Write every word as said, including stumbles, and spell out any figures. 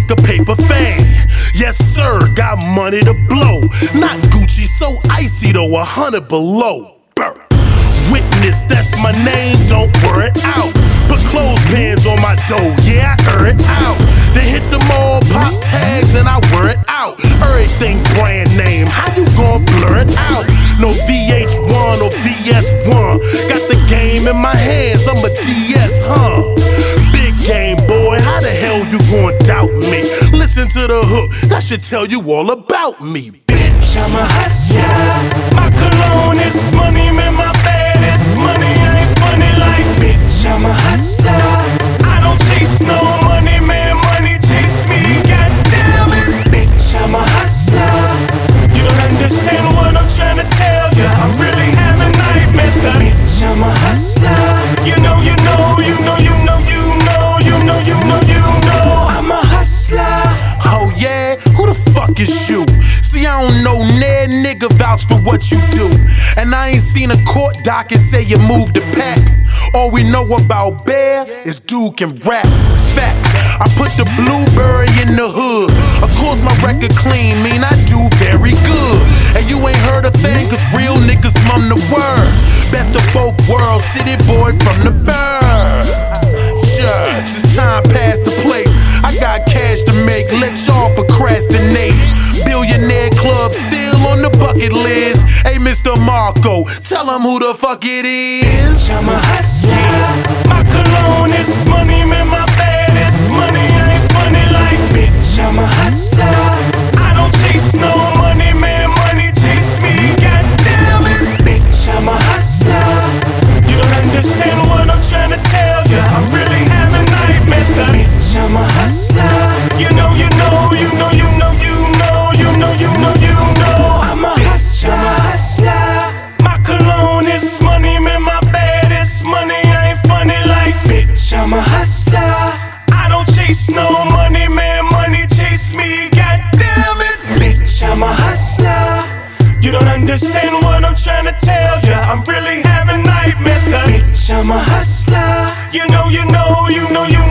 make a paper fade. Yes sir, got money to blow. Not Gucci, so icy though, a hundred below. Burr. Witness, that's my name, don't wear it out. Put clothespins on my dough, yeah, I earn it out. Then hit the mall, pop tags, and I wear it out. Everything brand name, how you gon' blur it out? No V H one or V S one. Got the game in my hands, I'm a D S, huh? Big game, boy, how the hell you gon' doubt me? Listen to the hook, that should tell you all about me, bitch. I'm a hustler, my cologne is money, man, my baddest money. I ain't funny like bitch, I'm a hustler. I don't chase no money, man, money chase me, goddamn it. Bitch, I'm a hustler. You don't understand what I'm trying to tell you. I'm really having nightmares, cause bitch, I'm a hustler. You know, you know, you know, you know, you know, you know, you know, you know, I'm a hustler. Oh yeah? Who the fuck is you? See, I don't know Ned, nigga vouch for what you do. And I ain't seen a court docket say you moved the pack. All we know about Bear is Duke and rap. Fact, I put the blueberry in the hood. Of course my record clean, mean I do very good. And you ain't heard a thing, cause real niggas mum the word. Best of both worlds, city boy from the burbs. Judge, it's time past the plate. I got cash to make, let y'all procrastinate. Billionaire club still on the bucket list. Hey, Mister Marco, tell him who the fuck it is. Bitch, I'm a hustler. My cologne is money, man, my baddest money. I ain't funny like bitch, I'm a hustler. I don't chase no money, man, money chase me, goddamn it. Bitch, I'm a hustler. You don't understand what I'm trying to tell you. I'm really having nightmares, cause bitch, I'm a hustler. You know, you know, you know, you know, you know, you know, you know, you know, I'm a hustler. I'm a hustler. My cologne is money, man, my baddest money. I ain't funny like bitch, I'm a hustler. I don't chase no money, man, money chase me, goddamn it. Bitch, I'm a hustler. You don't understand what I'm trying to tell you. I'm really having nightmares, cause bitch, I'm a hustler. You know, you know, you know, you